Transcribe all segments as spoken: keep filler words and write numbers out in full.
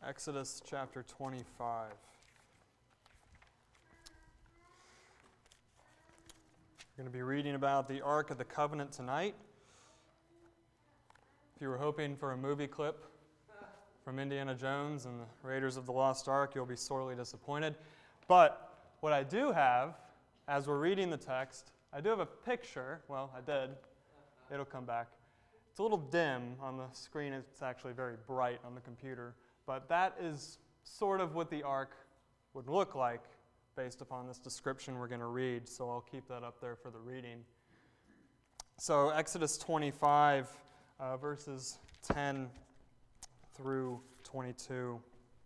Exodus chapter twenty-five. We're going to be reading about the Ark of the Covenant tonight. If you were hoping for a movie clip from Indiana Jones and the Raiders of the Lost Ark, you'll be sorely disappointed. But what I do have, as we're reading the text, I do have a picture. Well, I did. It'll come back. It's a little dim on the screen. It's actually very bright on the computer. But that is sort of what the ark would look like based upon this description we're going to read. So I'll keep that up there for the reading. So Exodus twenty-five, uh, verses ten through twenty-two.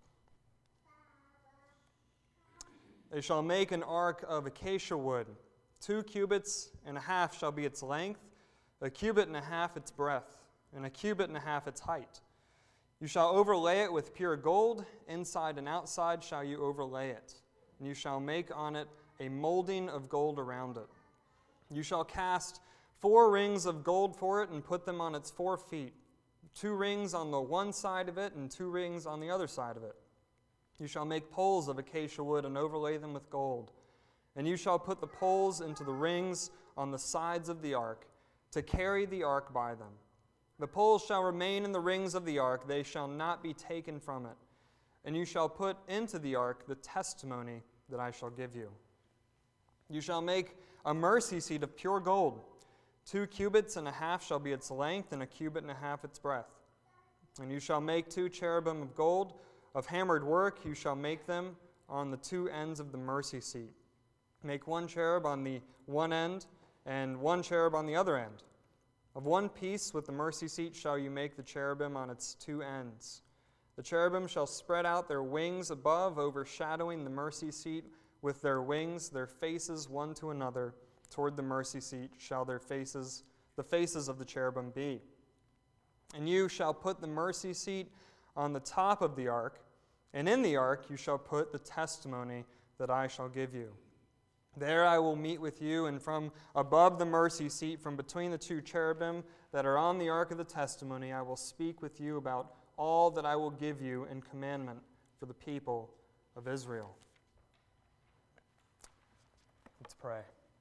They shall make an ark of acacia wood. Two cubits and a half shall be its length, a cubit and a half its breadth, and a cubit and a half its height. You shall overlay it with pure gold, inside and outside shall you overlay it, and you shall make on it a molding of gold around it. You shall cast four rings of gold for it and put them on its four feet, two rings on the one side of it and two rings on the other side of it. You shall make poles of acacia wood and overlay them with gold. And you shall put the poles into the rings on the sides of the ark, to carry the ark by them. The poles shall remain in the rings of the ark, they shall not be taken from it. And you shall put into the ark the testimony that I shall give you. You shall make a mercy seat of pure gold. Two cubits and a half shall be its length, and a cubit and a half its breadth. And you shall make two cherubim of gold, of hammered work. You shall make them on the two ends of the mercy seat. Make one cherub on the one end, and one cherub on the other end. Of one piece with the mercy seat shall you make the cherubim on its two ends. The cherubim shall spread out their wings above, overshadowing the mercy seat with their wings, their faces one to another. Toward the mercy seat shall their faces, the faces of the cherubim be. And you shall put the mercy seat on the top of the ark, and in the ark you shall put the testimony that I shall give you. There I will meet with you, and from above the mercy seat, from between the two cherubim that are on the ark of the testimony, I will speak with you about all that I will give you in commandment for the people of Israel. Let's pray.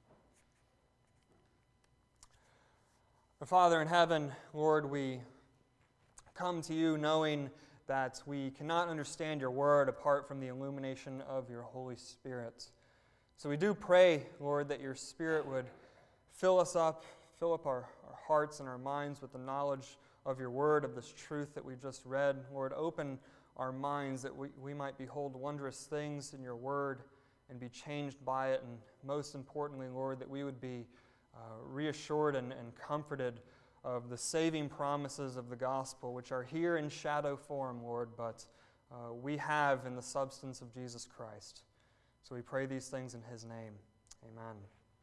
Our Father in heaven, Lord, we come to you knowing that we cannot understand your word apart from the illumination of your Holy Spirit. So we do pray, Lord, that your Spirit would fill us up, fill up our, our hearts and our minds with the knowledge of your word, of this truth that we just read. Lord, open our minds that we, we might behold wondrous things in your word and be changed by it. And most importantly, Lord, that we would be uh, reassured and, and comforted of the saving promises of the gospel, which are here in shadow form, Lord, but uh, we have in the substance of Jesus Christ. So we pray these things in his name. Amen.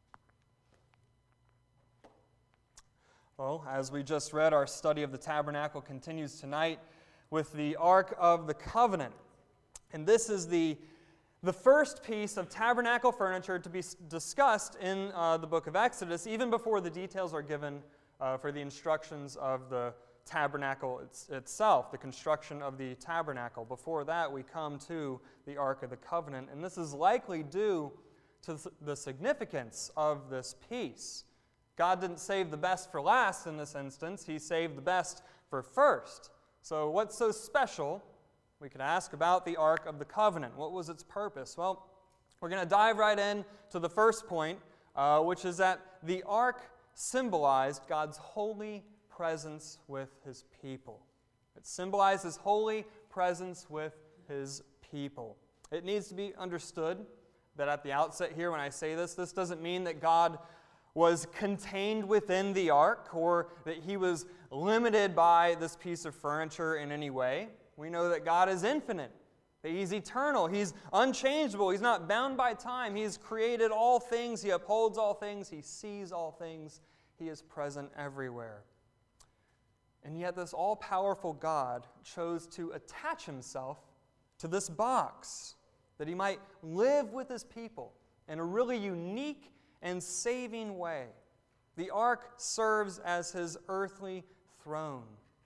Well, as we just read, our study of the tabernacle continues tonight with the Ark of the Covenant. And this is the, the first piece of tabernacle furniture to be discussed in uh, the book of Exodus, even before the details are given uh, for the instructions of the tabernacle it's, itself, the construction of the tabernacle. Before that, we come to the Ark of the Covenant, and this is likely due to the significance of this piece. God didn't save the best for last in this instance. He saved the best for first. So what's so special, we could ask, about the Ark of the Covenant? What was its purpose? Well, we're going to dive right in to the first point, uh, which is that the Ark symbolized God's holy presence with his people. It symbolized his holy presence with his people. It needs to be understood that at the outset here when I say this, this doesn't mean that God was contained within the ark or that he was limited by this piece of furniture in any way. We know that God is infinite, that he's eternal, he's unchangeable, he's not bound by time, he's created all things, he upholds all things, he sees all things, he is present everywhere. And yet this all-powerful God chose to attach himself to this box that he might live with his people in a really unique and saving way. The ark serves as his earthly throne.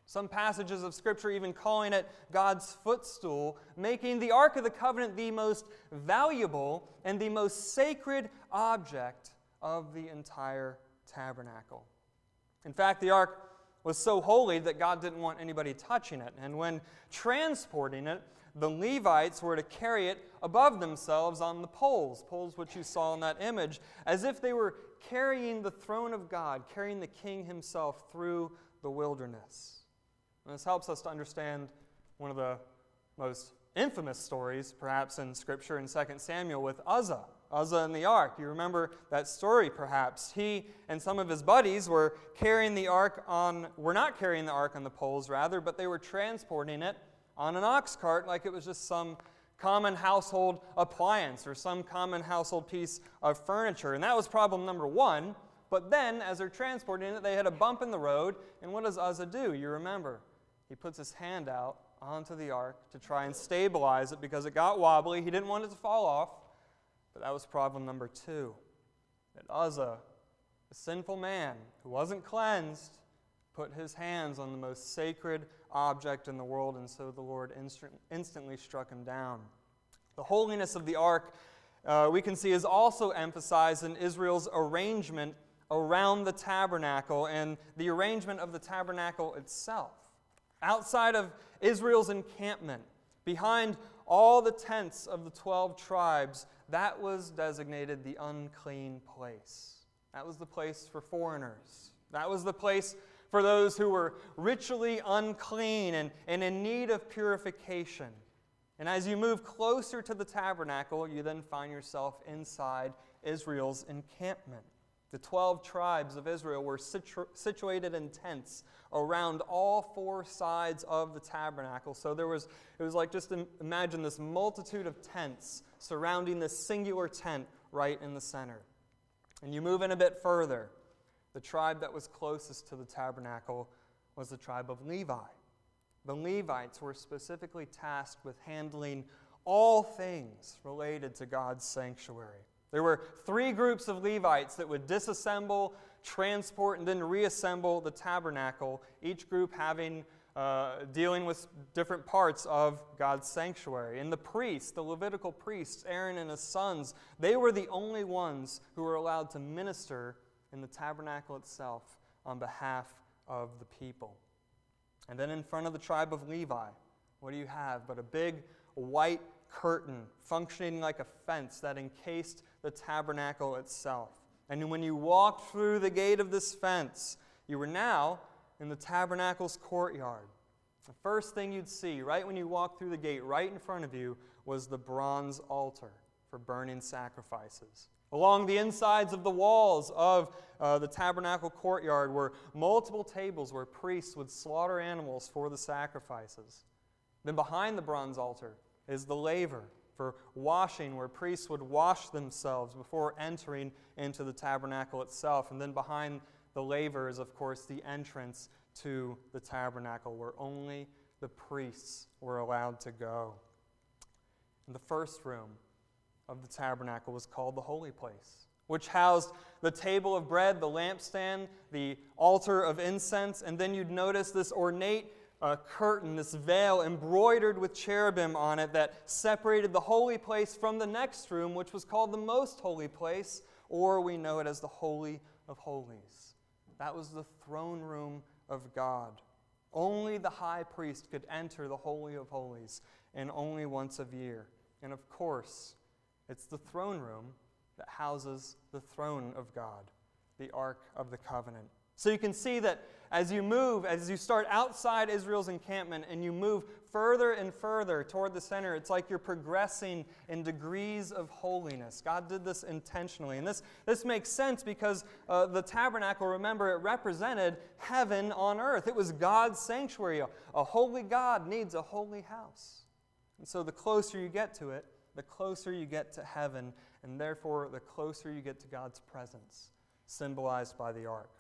Some passages of Scripture even calling it God's footstool, making the Ark of the Covenant the most valuable and the most sacred object of the entire tabernacle. In fact, the Ark was so holy that God didn't want anybody touching it. And when transporting it, the Levites were to carry it above themselves on the poles, poles which you saw in that image, as if they were carrying the throne of God, carrying the king himself through the wilderness. And this helps us to understand one of the most infamous stories, perhaps in Scripture, in Second Samuel with Uzzah. Uzzah and the ark. You remember that story, perhaps. He and some of his buddies were carrying the ark on, were not carrying the ark on the poles, rather, but they were transporting it on an ox cart like it was just some common household appliance or some common household piece of furniture. And that was problem number one. But then, as they're transporting it, they had a bump in the road. And what does Uzzah do? You remember. He puts his hand out onto the ark to try and stabilize it because it got wobbly. He didn't want it to fall off. But that was problem number two. That Uzzah, a sinful man who wasn't cleansed, put his hands on the most sacred object in the world, and so the Lord instant, instantly struck him down. The holiness of the ark, uh, we can see, is also emphasized in Israel's arrangement around the tabernacle and the arrangement of the tabernacle itself. Outside of Israel's encampment, behind all the tents of the twelve tribes, that was designated the unclean place. That was the place for foreigners. That was the place for those who were ritually unclean and, and in need of purification. And as you move closer to the tabernacle, you then find yourself inside Israel's encampment. The twelve tribes of Israel were situ- situated in tents around all four sides of the tabernacle. So there was, it was like, just imagine this multitude of tents surrounding this singular tent right in the center. And you move in a bit further. The tribe that was closest to the tabernacle was the tribe of Levi. The Levites were specifically tasked with handling all things related to God's sanctuary. There were three groups of Levites that would disassemble, transport, and then reassemble the tabernacle, each group having uh, dealing with different parts of God's sanctuary. And the priests, the Levitical priests, Aaron and his sons, they were the only ones who were allowed to minister in the tabernacle itself on behalf of the people. And then in front of the tribe of Levi, what do you have but a big white curtain functioning like a fence that encased the tabernacle itself. And when you walked through the gate of this fence, you were now in the tabernacle's courtyard. The first thing you'd see right when you walked through the gate, right in front of you, was the bronze altar for burning sacrifices. Along the insides of the walls of uh, the tabernacle courtyard were multiple tables where priests would slaughter animals for the sacrifices. Then behind the bronze altar is the laver for washing, where priests would wash themselves before entering into the tabernacle itself. And then behind the laver is, of course, the entrance to the tabernacle, where only the priests were allowed to go. And the first room of the tabernacle was called the holy place, which housed the table of bread, the lampstand, the altar of incense, and then you'd notice this ornate uh, curtain, this veil embroidered with cherubim on it that separated the holy place from the next room, which was called the most holy place, or we know it as the Holy of Holies. That was the throne room of God. Only the high priest could enter the Holy of Holies, and only once a year. And of course, it's the throne room that houses the throne of God, the Ark of the Covenant. So you can see that as you move, as you start outside Israel's encampment and you move further and further toward the center, it's like you're progressing in degrees of holiness. God did this intentionally. And this, this makes sense because uh, the tabernacle, remember, it represented heaven on earth. It was God's sanctuary. A, a holy God needs a holy house. And so the closer you get to it, the closer you get to heaven, and therefore the closer you get to God's presence, symbolized by the ark.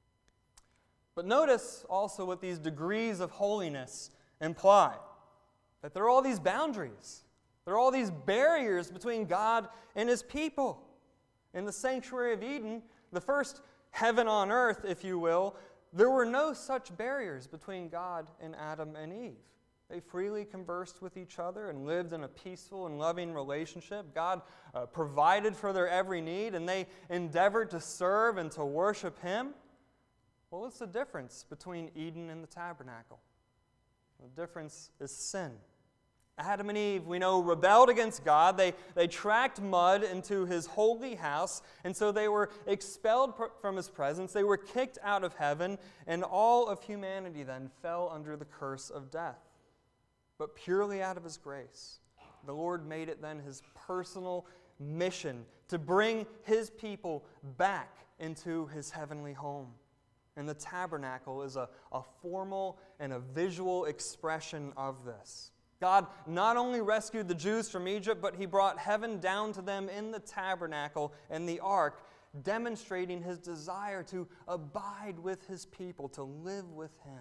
But notice also what these degrees of holiness imply. That there are all these boundaries. There are all these barriers between God and His people. In the sanctuary of Eden, the first heaven on earth, if you will, there were no such barriers between God and Adam and Eve. They freely conversed with each other and lived in a peaceful and loving relationship. God uh, provided for their every need, and they endeavored to serve and to worship Him. Well, what's the difference between Eden and the tabernacle? The difference is sin. Adam and Eve, we know, rebelled against God. They, they tracked mud into His holy house, and so they were expelled from His presence. They were kicked out of heaven, and all of humanity then fell under the curse of death. But purely out of His grace, the Lord made it then His personal mission to bring His people back into His heavenly home. And the tabernacle is a, a formal and a visual expression of this. God not only rescued the Jews from Egypt, but He brought heaven down to them in the tabernacle and the ark, demonstrating His desire to abide with His people, to live with Him.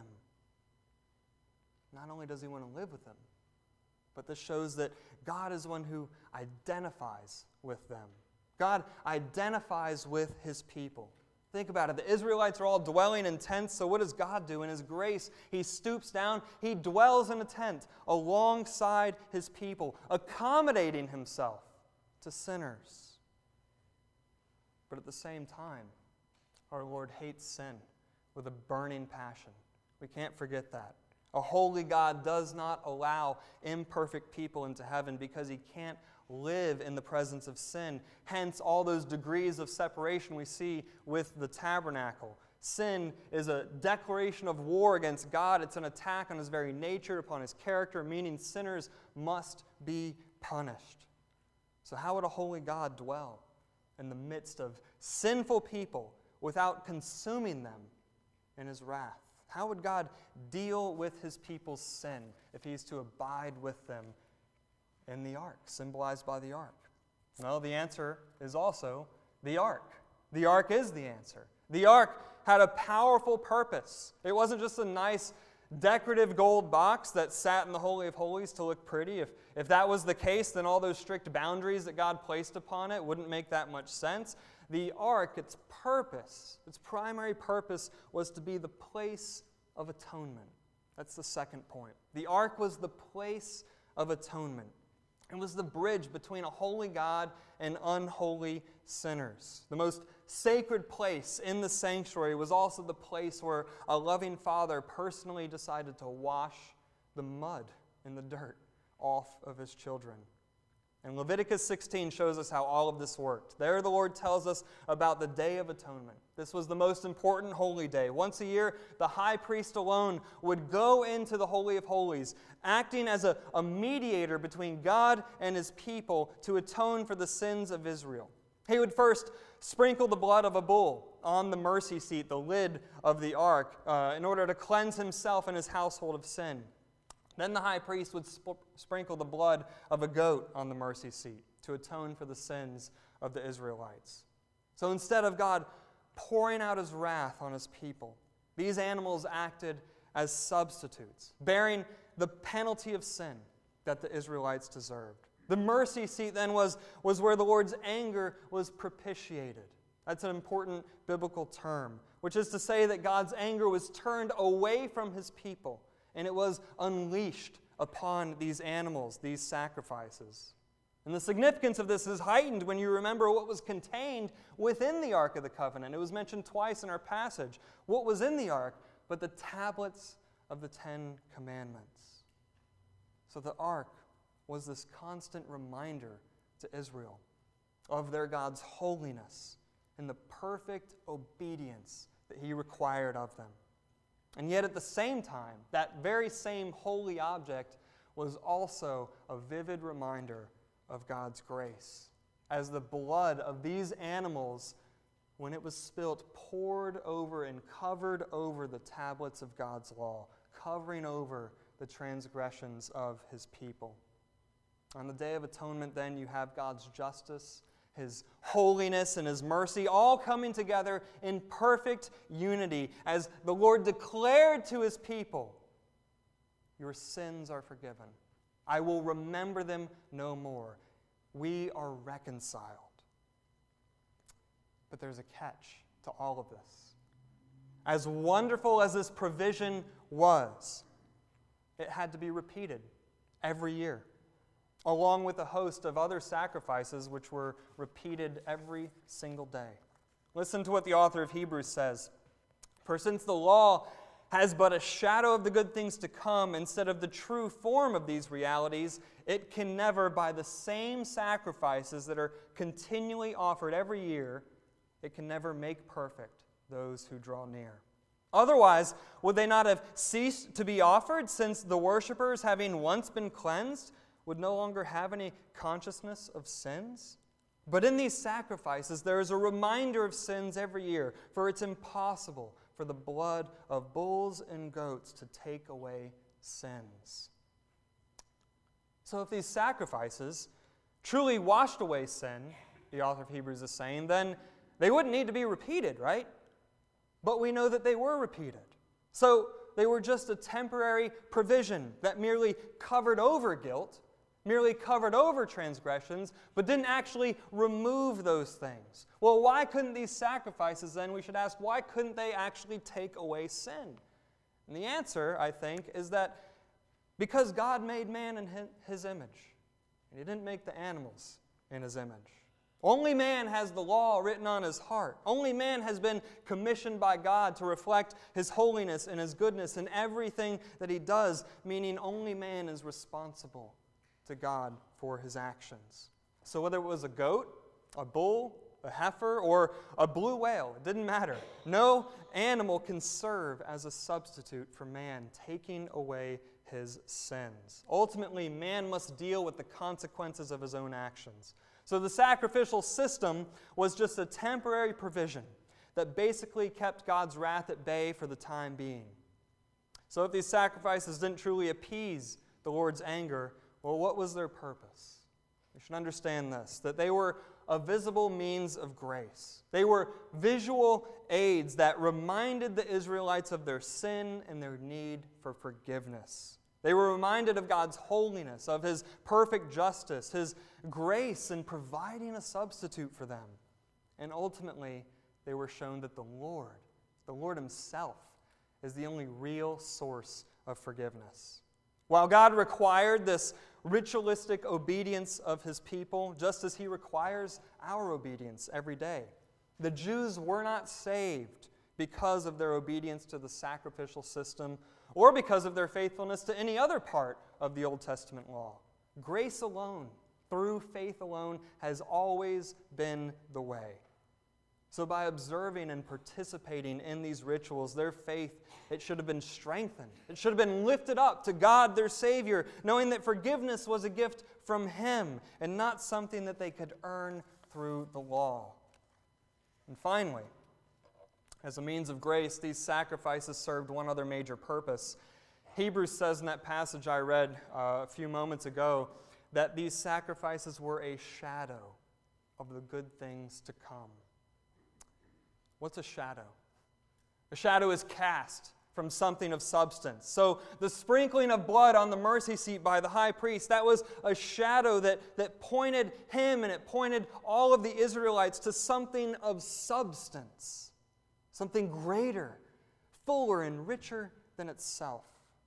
Not only does He want to live with them, but this shows that God is one who identifies with them. God identifies with His people. Think about it. The Israelites are all dwelling in tents, so what does God do in His grace? He stoops down, He dwells in a tent alongside His people, accommodating Himself to sinners. But at the same time, our Lord hates sin with a burning passion. We can't forget that. A holy God does not allow imperfect people into heaven because He can't live in the presence of sin. Hence, all those degrees of separation we see with the tabernacle. Sin is a declaration of war against God. It's an attack on His very nature, upon His character, meaning sinners must be punished. So how would a holy God dwell in the midst of sinful people without consuming them in His wrath? How would God deal with His people's sin if He's to abide with them in the ark, symbolized by the ark? Well, the answer is also the ark. The ark is the answer. The ark had a powerful purpose. It wasn't just a nice decorative gold box that sat in the Holy of Holies to look pretty. If, if that was the case, then all those strict boundaries that God placed upon it wouldn't make that much sense. The ark, its purpose, its primary purpose was to be the place of atonement. That's the second point. The ark was the place of atonement. It was the bridge between a holy God and unholy sinners. The most sacred place in the sanctuary was also the place where a loving Father personally decided to wash the mud and the dirt off of His children. And Leviticus sixteen shows us how all of this worked. There the Lord tells us about the Day of Atonement. This was the most important holy day. Once a year, the high priest alone would go into the Holy of Holies, acting as a, a mediator between God and His people to atone for the sins of Israel. He would first sprinkle the blood of a bull on the mercy seat, the lid of the ark, uh, in order to cleanse himself and his household of sin. Then the high priest would sp- sprinkle the blood of a goat on the mercy seat to atone for the sins of the Israelites. So instead of God pouring out His wrath on His people, these animals acted as substitutes, bearing the penalty of sin that the Israelites deserved. The mercy seat then was, was where the Lord's anger was propitiated. That's an important biblical term, which is to say that God's anger was turned away from His people, and it was unleashed upon these animals, these sacrifices. And the significance of this is heightened when you remember what was contained within the Ark of the Covenant. It was mentioned twice in our passage. What was in the Ark but the tablets of the Ten Commandments? So the Ark was this constant reminder to Israel of their God's holiness and the perfect obedience that He required of them. And yet at the same time, that very same holy object was also a vivid reminder of God's grace, as the blood of these animals, when it was spilt, poured over and covered over the tablets of God's law, covering over the transgressions of His people. On the Day of Atonement, then, you have God's justice, His holiness, and His mercy all coming together in perfect unity as the Lord declared to His people, "Your sins are forgiven. I will remember them no more." We are reconciled. But there's a catch to all of this. as wonderful as this provision was, it had to be repeated every year, along with a host of other sacrifices which were repeated every single day. Listen to what the author of Hebrews says. For since the law has but a shadow of the good things to come instead of the true form of these realities, it can never, by the same sacrifices that are continually offered every year, it can never make perfect those who draw near. Otherwise, would they not have ceased to be offered, since the worshippers, having once been cleansed, would no longer have any consciousness of sins? But in these sacrifices, there is a reminder of sins every year, for it's impossible for the blood of bulls and goats to take away sins. So if these sacrifices truly washed away sin, the author of Hebrews is saying, then they wouldn't need to be repeated, right? But we know that they were repeated. So they were just a temporary provision that merely covered over guilt, merely covered over transgressions, but didn't actually remove those things. Well, why couldn't these sacrifices then, we should ask, why couldn't they actually take away sin? And the answer, I think, is that because God made man in his image, and he didn't make the animals in his image. Only man has the law written on his heart. Only man has been commissioned by God to reflect his holiness and his goodness in everything that he does, meaning only man is responsible to God for his actions. So whether it was a goat, a bull, a heifer, or a blue whale, it didn't matter. No animal can serve as a substitute for man, taking away his sins. Ultimately, man must deal with the consequences of his own actions. So the sacrificial system was just a temporary provision that basically kept God's wrath at bay for the time being. So if these sacrifices didn't truly appease the Lord's anger, well, what was their purpose? We should understand this, that they were a visible means of grace. They were visual aids that reminded the Israelites of their sin and their need for forgiveness. They were reminded of God's holiness, of His perfect justice, His grace in providing a substitute for them. And ultimately, they were shown that the Lord, the Lord Himself, is the only real source of forgiveness. While God required this ritualistic obedience of His people, just as He requires our obedience every day, the Jews were not saved because of their obedience to the sacrificial system or because of their faithfulness to any other part of the Old Testament law. Grace alone, through faith alone, has always been the way. So by observing and participating in these rituals, their faith, it should have been strengthened. It should have been lifted up to God, their Savior, knowing that forgiveness was a gift from Him and not something that they could earn through the law. And finally, as a means of grace, these sacrifices served one other major purpose. Hebrews says in that passage I read uh, a few moments ago that these sacrifices were a shadow of the good things to come. What's a shadow? A shadow is cast from something of substance. So the sprinkling of blood on the mercy seat by the high priest, that was a shadow that, that pointed him and it pointed all of the Israelites to something of substance, something greater, fuller, and richer than itself.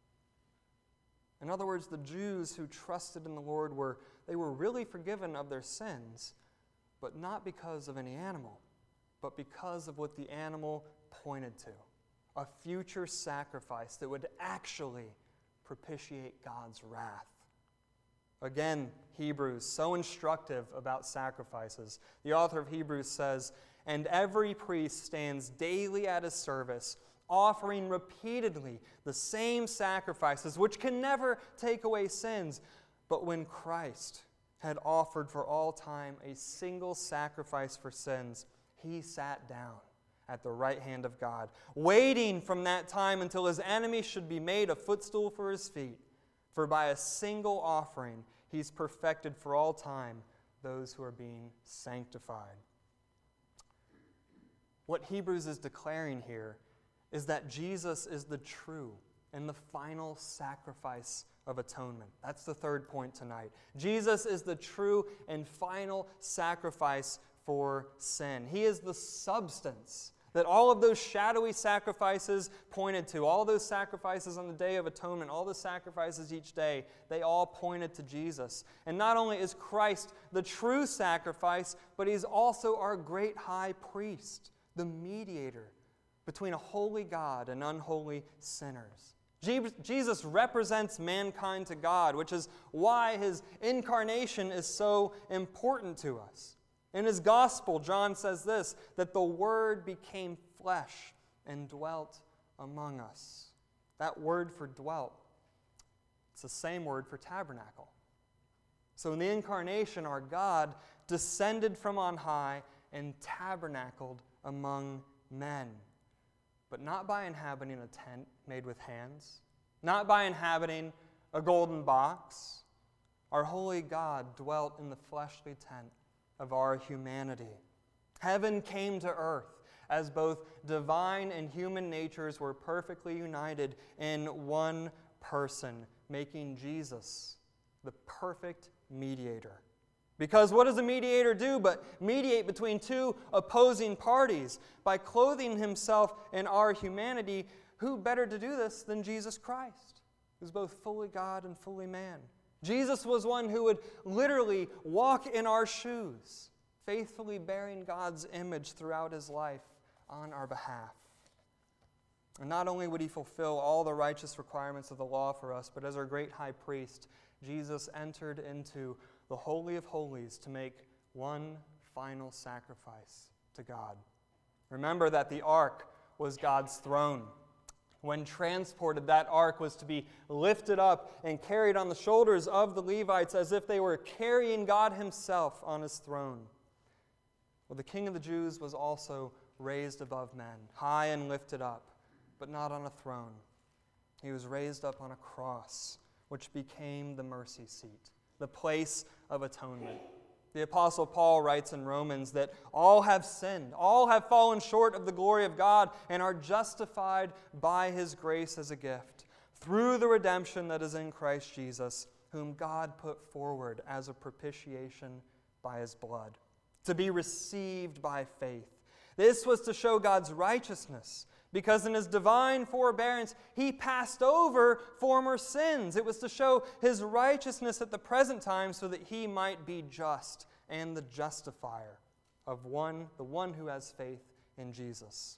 In other words, the Jews who trusted in the Lord were, they were really forgiven of their sins, but not because of any animal, but because of what the animal pointed to, a future sacrifice that would actually propitiate God's wrath. Again, Hebrews, so instructive about sacrifices. The author of Hebrews says, "And every priest stands daily at his service, offering repeatedly the same sacrifices, which can never take away sins. But when Christ had offered for all time a single sacrifice for sins, He sat down at the right hand of God, waiting from that time until His enemy should be made a footstool for His feet. For by a single offering He's perfected for all time those who are being sanctified." What Hebrews is declaring here is that Jesus is the true and the final sacrifice of atonement. That's the third point tonight. Jesus is the true and final sacrifice for sin. He is the substance That all of those shadowy sacrifices pointed to, all those sacrifices on the Day of Atonement, all the sacrifices each day, they all pointed to Jesus. And not only is Christ the true sacrifice, but He's also our great high priest, the mediator between a holy God and unholy sinners. Jesus represents mankind to God, which is why His incarnation is so important to us. In his gospel, John says this, that the Word became flesh and dwelt among us. That word for dwelt, it's the same word for tabernacle. So in the incarnation, our God descended from on high and tabernacled among men. But not by inhabiting a tent made with hands, not by inhabiting a golden box. Our holy God dwelt in the fleshly tent of our humanity. Heaven came to earth as both divine and human natures were perfectly united in one person, making Jesus the perfect mediator. Because what does a mediator do but mediate between two opposing parties? By clothing himself in our humanity, who better to do this than Jesus Christ, who's both fully God and fully man? Jesus was one who would literally walk in our shoes, faithfully bearing God's image throughout his life on our behalf. And not only would he fulfill all the righteous requirements of the law for us, but as our great high priest, Jesus entered into the Holy of Holies to make one final sacrifice to God. Remember that the ark was God's throne. When transported, that ark was to be lifted up and carried on the shoulders of the Levites as if they were carrying God himself on his throne. Well, the King of the Jews was also raised above men, high and lifted up, but not on a throne. He was raised up on a cross, which became the mercy seat, the place of atonement. The Apostle Paul writes in Romans that all have sinned, all have fallen short of the glory of God, and are justified by his grace as a gift, through the redemption that is in Christ Jesus, whom God put forward as a propitiation by his blood, to be received by faith. This was to show God's righteousness, because in his divine forbearance, he passed over former sins. It was to show his righteousness at the present time so that he might be just and the justifier of one, the one who has faith in Jesus.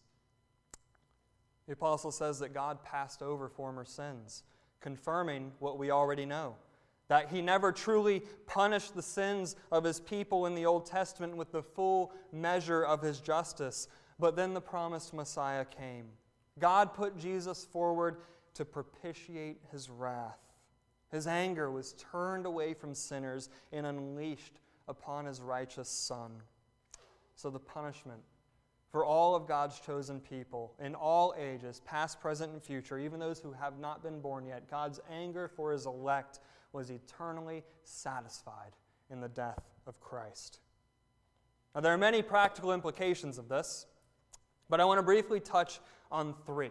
The apostle says that God passed over former sins, confirming what we already know, that he never truly punished the sins of his people in the Old Testament with the full measure of his justice. But then the promised Messiah came. God put Jesus forward to propitiate his wrath. His anger was turned away from sinners and unleashed upon his righteous Son. So the punishment for all of God's chosen people in all ages, past, present, and future, even those who have not been born yet, God's anger for his elect was eternally satisfied in the death of Christ. Now, there are many practical implications of this, but I want to briefly touch on three.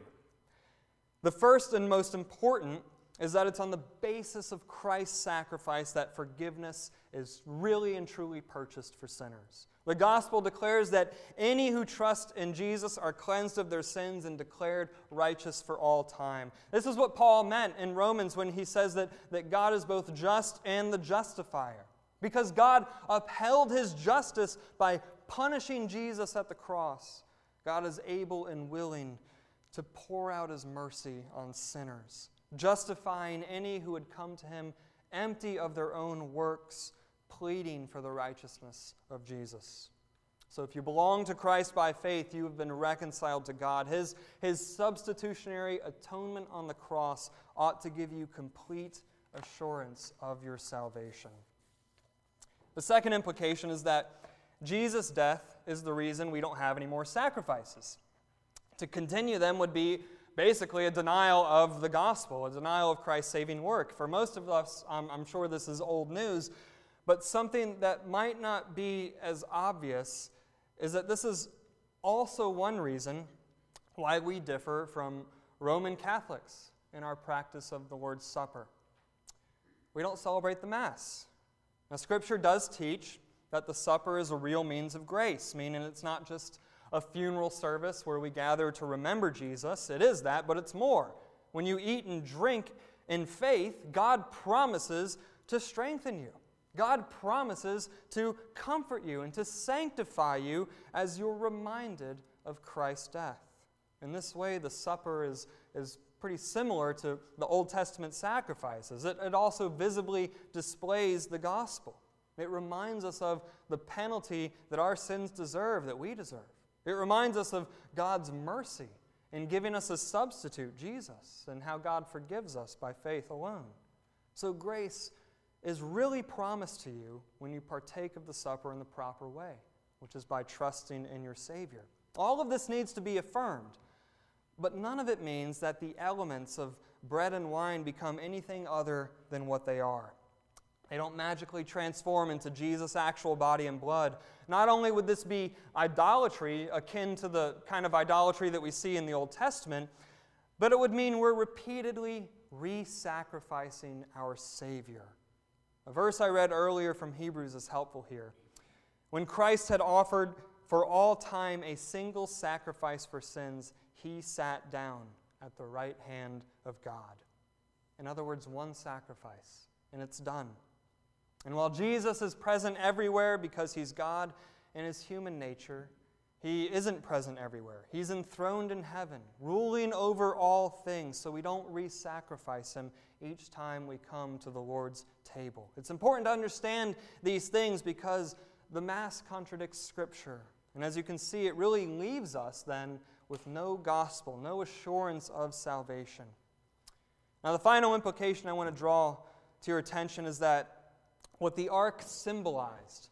The first and most important is that it's on the basis of Christ's sacrifice that forgiveness is really and truly purchased for sinners. The gospel declares that any who trust in Jesus are cleansed of their sins and declared righteous for all time. This is what Paul meant in Romans when he says that, that God is both just and the justifier. Because God upheld his justice by punishing Jesus at the cross, God is able and willing to pour out his mercy on sinners, justifying any who would come to him empty of their own works, pleading for the righteousness of Jesus. So if you belong to Christ by faith, you have been reconciled to God. His, his substitutionary atonement on the cross ought to give you complete assurance of your salvation. The second implication is that Jesus' death is the reason we don't have any more sacrifices. To continue them would be basically a denial of the gospel, a denial of Christ's saving work. For most of us, I'm, I'm sure this is old news, but something that might not be as obvious is that this is also one reason why we differ from Roman Catholics in our practice of the Lord's Supper. We don't celebrate the Mass. Now, Scripture does teach that the supper is a real means of grace, meaning it's not just a funeral service where we gather to remember Jesus. It is that, but it's more. When you eat and drink in faith, God promises to strengthen you. God promises to comfort you and to sanctify you as you're reminded of Christ's death. In this way, the supper is, is pretty similar to the Old Testament sacrifices. It, it also visibly displays the gospel. It reminds us of the penalty that our sins deserve, that we deserve. It reminds us of God's mercy in giving us a substitute, Jesus, and how God forgives us by faith alone. So grace is really promised to you when you partake of the supper in the proper way, which is by trusting in your Savior. All of this needs to be affirmed, but none of it means that the elements of bread and wine become anything other than what they are. They don't magically transform into Jesus' actual body and blood. Not only would this be idolatry, akin to the kind of idolatry that we see in the Old Testament, but it would mean we're repeatedly re-sacrificing our Savior. A verse I read earlier from Hebrews is helpful here. When Christ had offered for all time a single sacrifice for sins, he sat down at the right hand of God. In other words, one sacrifice, and it's done. And while Jesus is present everywhere because he's God in his human nature, he isn't present everywhere. He's enthroned in heaven, ruling over all things, so we don't re-sacrifice him each time we come to the Lord's table. It's important to understand these things because the Mass contradicts Scripture. And as you can see, it really leaves us then with no gospel, no assurance of salvation. Now, the final implication I want to draw to your attention is that what the ark symbolized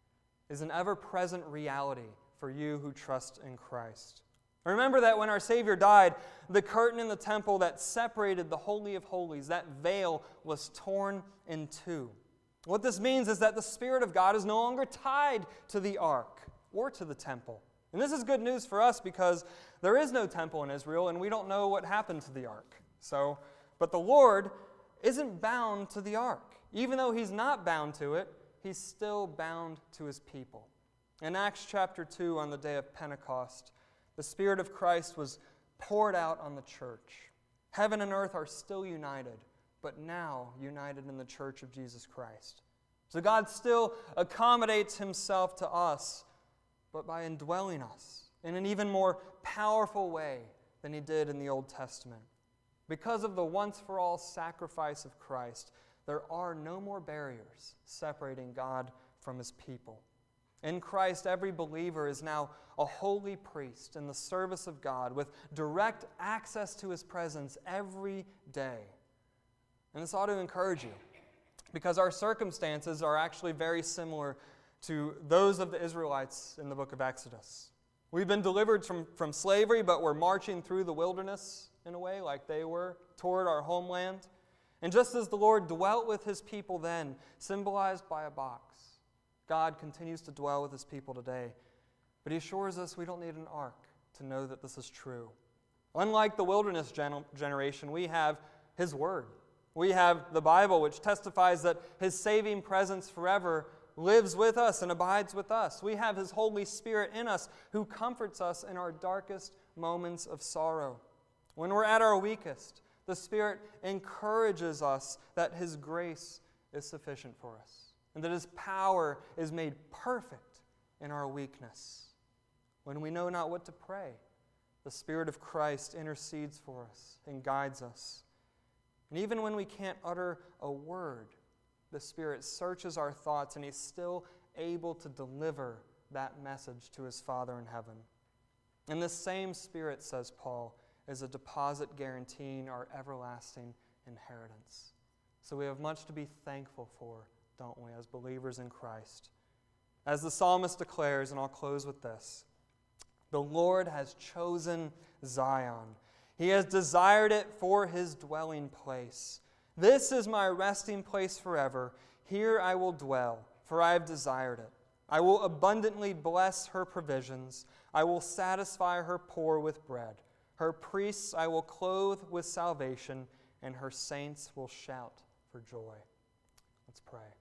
is an ever-present reality for you who trust in Christ. Remember that when our Savior died, the curtain in the temple that separated the Holy of Holies, that veil, was torn in two. What this means is that the Spirit of God is no longer tied to the ark or to the temple. And this is good news for us because there is no temple in Israel and we don't know what happened to the ark. So, but the Lord isn't bound to the ark. Even though he's not bound to it, he's still bound to his people. In Acts chapter two, on the day of Pentecost, the Spirit of Christ was poured out on the church. Heaven and earth are still united, but now united in the church of Jesus Christ. So God still accommodates himself to us, but by indwelling us in an even more powerful way than he did in the Old Testament. Because of the once-for-all sacrifice of Christ, there are no more barriers separating God from his people. In Christ, every believer is now a holy priest in the service of God with direct access to his presence every day. And this ought to encourage you because our circumstances are actually very similar to those of the Israelites in the book of Exodus. We've been delivered from, from slavery, but we're marching through the wilderness in a way like they were toward our homeland. And just as the Lord dwelt with his people then, symbolized by a box, God continues to dwell with his people today. But he assures us we don't need an ark to know that this is true. Unlike the wilderness gen- generation, we have his word. We have the Bible, which testifies that his saving presence forever lives with us and abides with us. We have his Holy Spirit in us who comforts us in our darkest moments of sorrow. When we're at our weakest, the Spirit encourages us that his grace is sufficient for us and that his power is made perfect in our weakness. When we know not what to pray, the Spirit of Christ intercedes for us and guides us. And even when we can't utter a word, the Spirit searches our thoughts and he's still able to deliver that message to his Father in heaven. And this same Spirit, says Paul, is a deposit guaranteeing our everlasting inheritance. So we have much to be thankful for, don't we, as believers in Christ. As the psalmist declares, and I'll close with this, the Lord has chosen Zion. He has desired it for his dwelling place. This is my resting place forever. Here I will dwell, for I have desired it. I will abundantly bless her provisions. I will satisfy her poor with bread. Her priests I will clothe with salvation, and her saints will shout for joy. Let's pray.